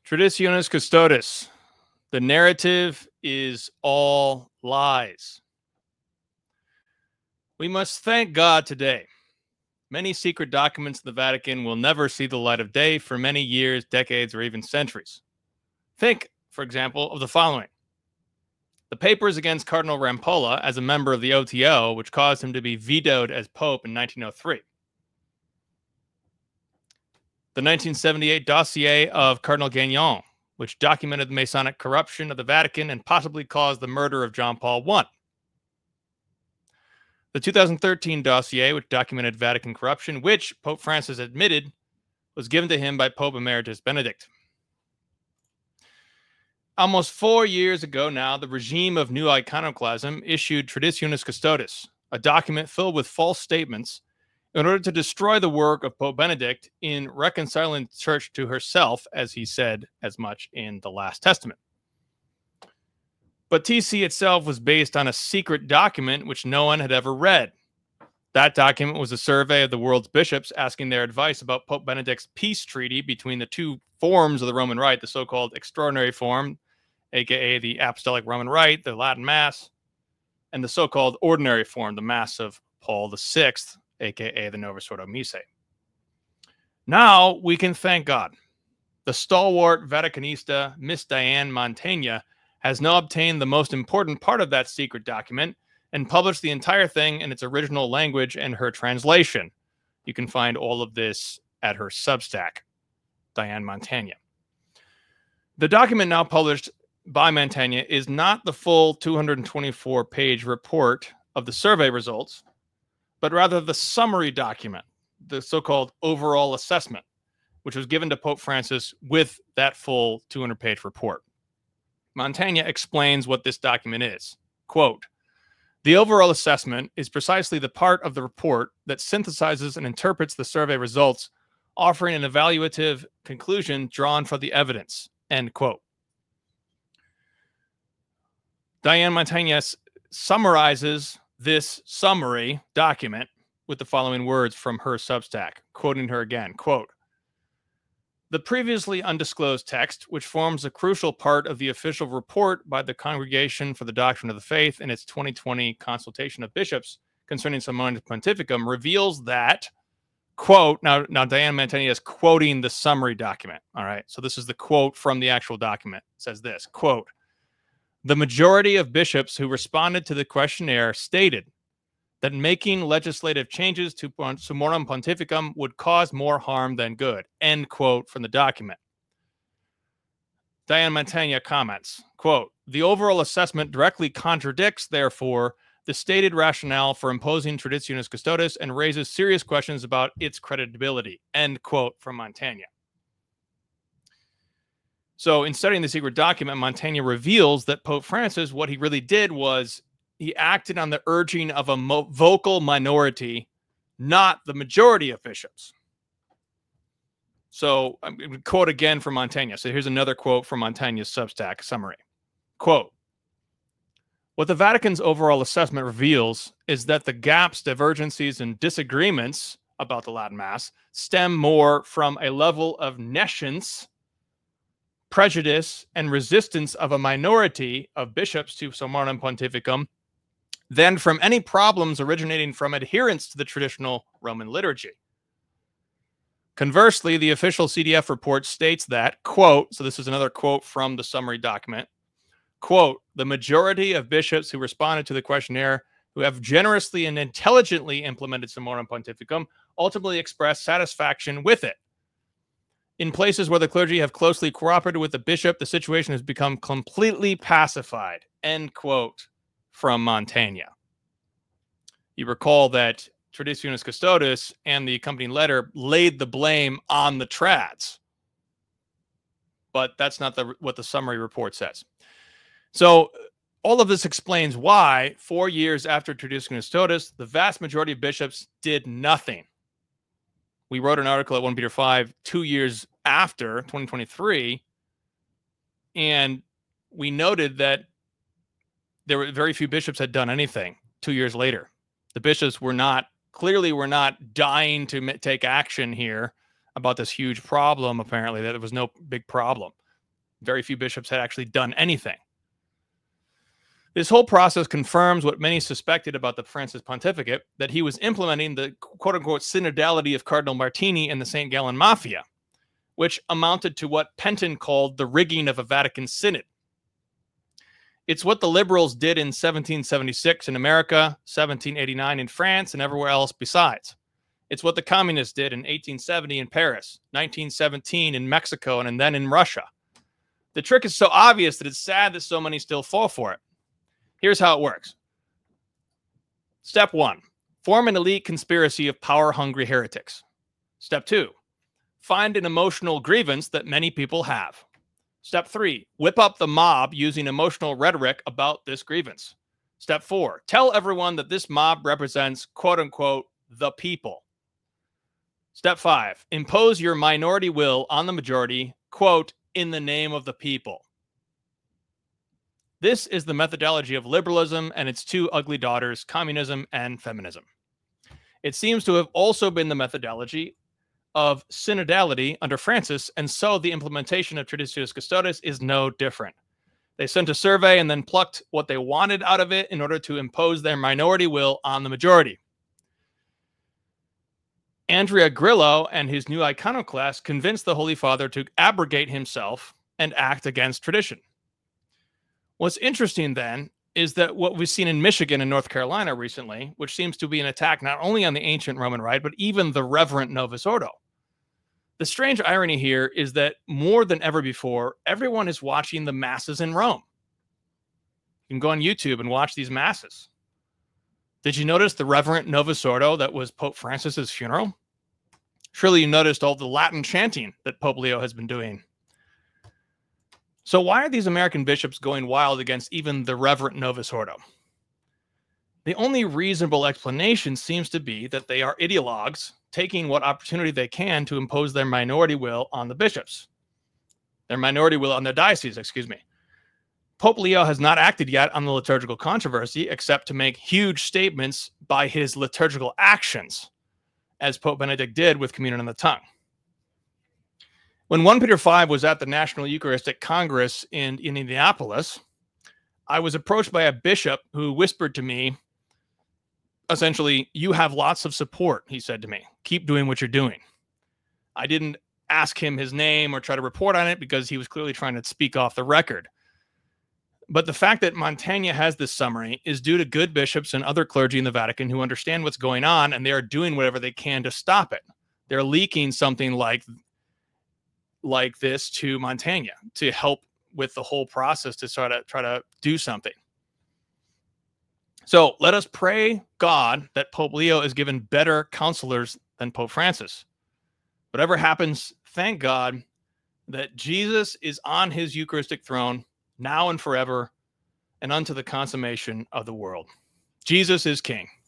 Traditionis Custodes. The narrative is all lies. We must thank God today. Many secret documents in the Vatican will never see the light of day for many years, decades, or even centuries. Think, for example, of the following: the papers against Cardinal Rampolla as a member of the OTO, which caused him to be vetoed as Pope in 1903. The 1978 dossier of Cardinal Gagnon, which documented the Masonic corruption of the Vatican and possibly caused the murder of John Paul I. The 2013 dossier, which documented Vatican corruption, which Pope Francis admitted was given to him by Pope Emeritus Benedict. Almost 4 years ago now, the regime of new iconoclasm issued Traditionis Custodes, a document filled with false statements in order to destroy the work of Pope Benedict in reconciling the church to herself, as he said as much in the Last Testament. But TC itself was based on a secret document which no one had ever read. That document was a survey of the world's bishops asking their advice about Pope Benedict's peace treaty between the two forms of the Roman Rite, the so-called extraordinary form, aka the Apostolic Roman Rite, the Latin Mass, and the so-called ordinary form, the Mass of Paul VI, aka the Novus Ordo Missae. Now we can thank God. The stalwart Vaticanista, Miss Diane Mantegna, has now obtained the most important part of that secret document and published the entire thing in its original language and her translation. You can find all of this at her Substack, Diane Mantegna. The document now published by Mantegna is not the full 224-page report of the survey results, but rather the summary document, the so-called overall assessment, which was given to Pope Francis with that full 200-page report. Mantegna explains what this document is. Quote, "The overall assessment is precisely the part of the report that synthesizes and interprets the survey results, offering an evaluative conclusion drawn from the evidence." End quote. Diane Mantegna summarizes this summary document with the following words from her Substack, quoting her again, quote, "The previously undisclosed text, which forms a crucial part of the official report by the Congregation for the Doctrine of the Faith in its 2020 consultation of bishops concerning Summorum Pontificum, reveals that," quote, now Diane Mantegna is quoting the summary document, all right? So this is the quote from the actual document. It says this, quote, "The majority of bishops who responded to the questionnaire stated that making legislative changes to Summorum Pontificum would cause more harm than good." End quote from the document. Diane Mantegna comments, quote, "The overall assessment directly contradicts, therefore, the stated rationale for imposing Traditionis Custodes and raises serious questions about its credibility." End quote from Mantegna. So in studying the secret document, Mantegna reveals that Pope Francis, what he really did was he acted on the urging of a vocal minority, not the majority of bishops. So I'm going to quote again from Mantegna. So here's another quote from Mantegna's Substack summary. Quote, "What the Vatican's overall assessment reveals is that the gaps, divergencies, and disagreements about the Latin Mass stem more from a level of nescience, prejudice, and resistance of a minority of bishops to Summorum Pontificum than from any problems originating from adherence to the traditional Roman liturgy. Conversely, the official CDF report states that," quote, so this is another quote from the summary document, quote, "the majority of bishops who responded to the questionnaire who have generously and intelligently implemented Summorum Pontificum ultimately expressed satisfaction with it. In places where the clergy have closely cooperated with the bishop, the situation has become completely pacified." End quote from Mantegna. You recall that Traditionis Custodes and the accompanying letter laid the blame on the trads. But that's not what the summary report says. So all of this explains why 4 years after Traditionis Custodes, the vast majority of bishops did nothing. We wrote an article at 1 Peter 5 2 years after 2023, and we noted that there were very few bishops had done anything 2 years later. The bishops were not dying to take action here about this huge problem, apparently, that there was no big problem. Very few bishops had actually done anything. This whole process confirms what many suspected about the Francis pontificate, that he was implementing the quote-unquote synodality of Cardinal Martini and the St. Gallen Mafia, which amounted to what Penton called the rigging of a Vatican synod. It's what the liberals did in 1776 in America, 1789 in France, and everywhere else besides. It's what the communists did in 1870 in Paris, 1917 in Mexico, and then in Russia. The trick is so obvious that it's sad that so many still fall for it. Here's how it works. Step 1, form an elite conspiracy of power-hungry heretics. Step 2, find an emotional grievance that many people have. Step 3, whip up the mob using emotional rhetoric about this grievance. Step 4, tell everyone that this mob represents, quote-unquote, the people. Step 5, impose your minority will on the majority, quote, in the name of the people. This is the methodology of liberalism and its two ugly daughters, communism and feminism. It seems to have also been the methodology of synodality under Francis, and so the implementation of Traditionis Custodes is no different. They sent a survey and then plucked what they wanted out of it in order to impose their minority will on the majority. Andrea Grillo and his new iconoclast convinced the Holy Father to abrogate himself and act against tradition. What's interesting then is that what we've seen in Michigan and North Carolina recently, which seems to be an attack not only on the ancient Roman Rite, but even the reverent Novus Ordo. The strange irony here is that more than ever before, everyone is watching the masses in Rome. You can go on YouTube and watch these masses. Did you notice the reverent Novus Ordo that was Pope Francis's funeral? Surely you noticed all the Latin chanting that Pope Leo has been doing. So why are these American bishops going wild against even the reverent Novus Ordo? The only reasonable explanation seems to be that they are ideologues taking what opportunity they can to impose their minority will on the bishops. Their minority will on their diocese, excuse me. Pope Leo has not acted yet on the liturgical controversy except to make huge statements by his liturgical actions, as Pope Benedict did with communion on the tongue. When 1 Peter 5 was at the National Eucharistic Congress in Indianapolis, I was approached by a bishop who whispered to me, essentially, "You have lots of support," he said to me. "Keep doing what you're doing." I didn't ask him his name or try to report on it because he was clearly trying to speak off the record. But the fact that Montaigne has this summary is due to good bishops and other clergy in the Vatican who understand what's going on, and they are doing whatever they can to stop it. They're leaking something like this to Montaigne to help with the whole process to try to do something. So let us pray God that Pope Leo is given better counselors than Pope Francis. Whatever happens, thank God that Jesus is on his Eucharistic throne now and forever and unto the consummation of the world. Jesus is King.